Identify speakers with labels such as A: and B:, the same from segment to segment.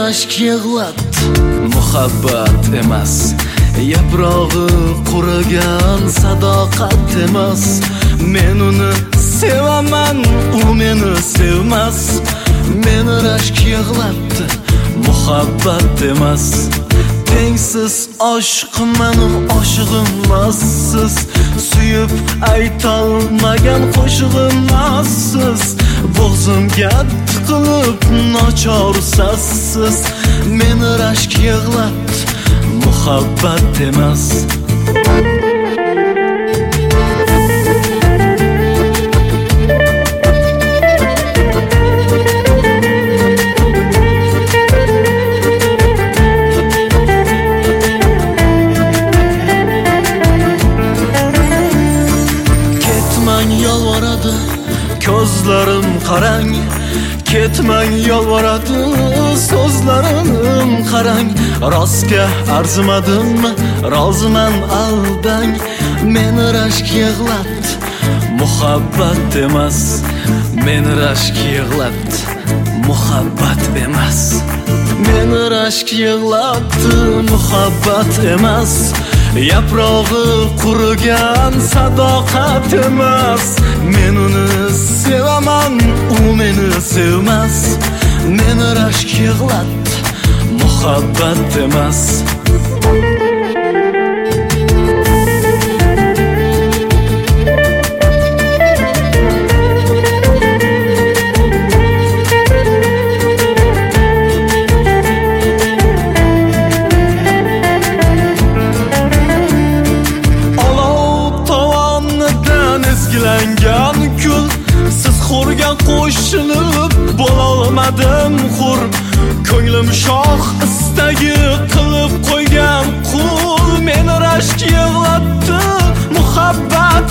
A: rashk yig'latdi, muhabbat emas. Yaprog'i qurigan sadoqat emas. Men uni sevaman, u meni sevmas. Meni rashk yig'latdi, muhabbat emas. Tengsiz oshqman, oshig'imsiz. Suyib aytolmagan qo'shig'imsiz. Bo'g'zimga tiqilib nochor sassiz. Meni rashk yig'latdi, muhabbat emas. Ketmang yolvoradi ko'zlarim qarang, ketmang yolvoradi so'zlarim qarang. Rostga arzimadimmi, roziman aldang. Meni rashk yig'latdi, muhabbat emas. Meni rashk yig'latdi, muhabbat emas. Meni rashk yig'latdi, muhabbat emas. Yaprog'i qurigan sadoqat emas. Men uni sevaman, u meni sevmas. Meni rashk yig'latdi, muhabbat emas. Kul, siz xo'rga qo'shilib bo'lolmadim xur. Ko'nglim shoh istagi qilib qo'ygan qul. Meni rashk yig'latdi, muhabbat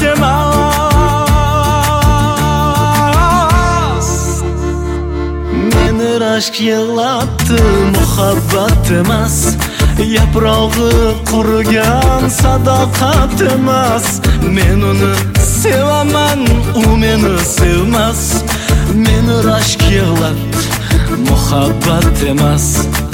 A: emas. Meni rashk yig'latdi, muhabbat emas. Yaprog'i qurigan sadoqat emas. Men uni sevaman, u meni sevmas. Meni rashk yig'latdi, muhabbat emas.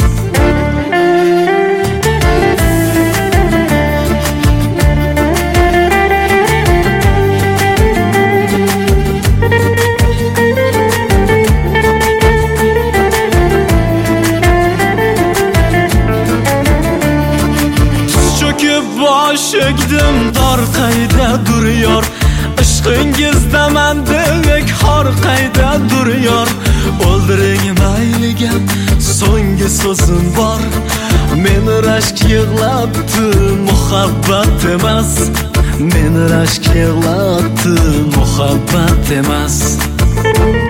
A: Bosh egdim dor qayda duryor. Ishqingizda mendek har qayda duryor. O'ldiring mayliga, so'nggi so'zim bor. Meni rashk yig'latdi, muhabbat emas. Meni rashk yig'latdi, muhabbat emas.